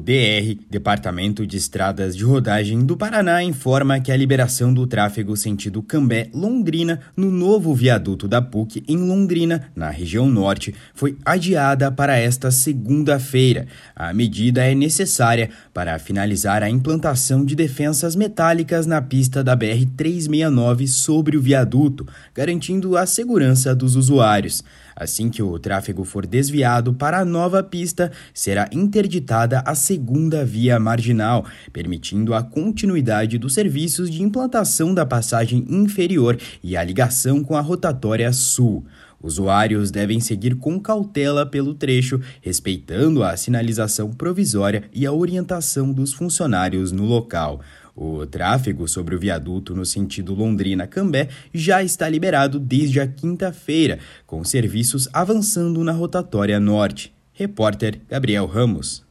O DR, Departamento de Estradas de Rodagem do Paraná, informa que a liberação do tráfego sentido Cambé-Londrina no novo viaduto da PUC em Londrina, na região norte, foi adiada para esta segunda-feira. A medida é necessária para finalizar a implantação de defensas metálicas na pista da BR-369 sobre o viaduto, garantindo a segurança dos usuários. Assim que o tráfego for desviado para a nova pista, será interditada a segunda via marginal, permitindo a continuidade dos serviços de implantação da passagem inferior e a ligação com a rotatória sul. Usuários devem seguir com cautela pelo trecho, respeitando a sinalização provisória e a orientação dos funcionários no local. O tráfego sobre o viaduto no sentido Londrina-Cambé já está liberado desde a quinta-feira, com serviços avançando na rotatória norte. Repórter Gabriel Ramos.